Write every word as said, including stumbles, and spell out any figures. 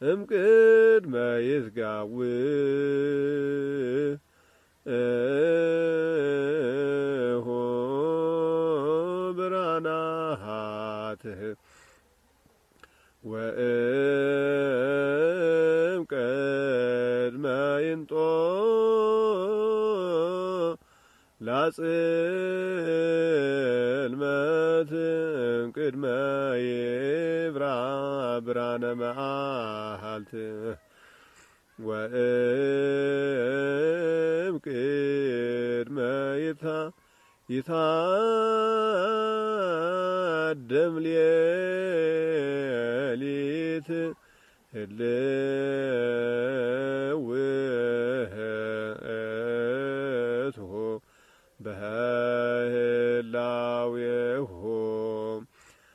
እምቅድመ ይዝጋው እሆ ብርሃናትህ ወእም ቅድመ ይንጦ ላጽልመት እምቅድመ ይብራ ብርሃነ መዓልት ወእም ቅድመ ይታ ይታደም ሌሊት ህልው